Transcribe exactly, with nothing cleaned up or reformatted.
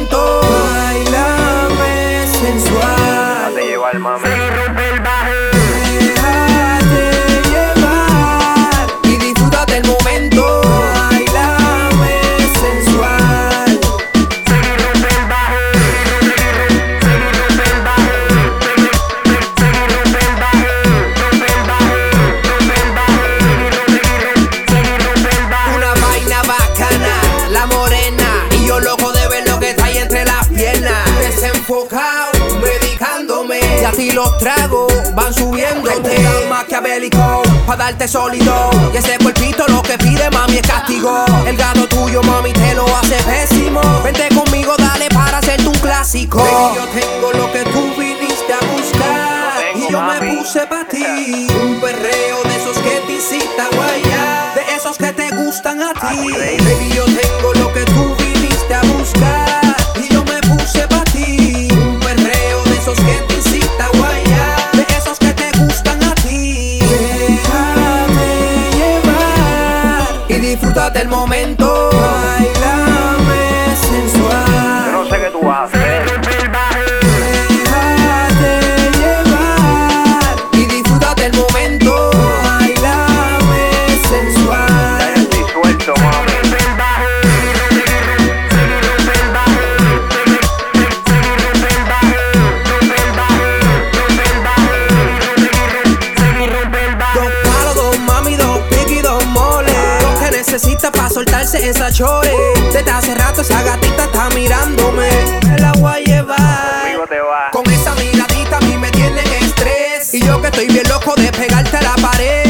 momento. Bailame sensual. Déjate llevar, mami. Déjate llevar y disfruta del momento. Bailame sensual. Una vaina bacana, la morena, y yo loco de ver lo que está ahí entre las piernas. Desenfocado, medicándome, y así los tragos van subiendo. Este maquiavélico, pa' darte sólido, y ese cuerpito lo que pide, mami, es castigo. El gato tuyo, mami, te lo hace pésimo. Vente conmigo, dale para hacerte un clásico. Baby, yo tengo lo que tú viniste a buscar, tengo, y yo mami. me puse pa' ti. Un perreo de esos que te incitan a guayar, de esos que te gustan a ti. Ay, Baby, yo tengo lo que tú viniste a buscar, y yo me puse pa' ti. Un perreo de esos que te incita a guayar, de esos que te gustan a ti. Déjame llevar y disfruta del momento. Bailame Yo sensual. no sé qué tú vas a hacer. Déjate llevar y disfruta del momento. Bailame sensual. Ya yo estoy suelto, mami. Dos palos, dos mami, dos piqui, dos moles. Lo que necesita pa' soltarse esa chore. Desde hace rato esa gatita está mirándome. Me la voy a llevar. Conmigo te vas. Con esa miradita a mí me tiene en estrés, y yo que estoy bien loco de pegarte a la pared.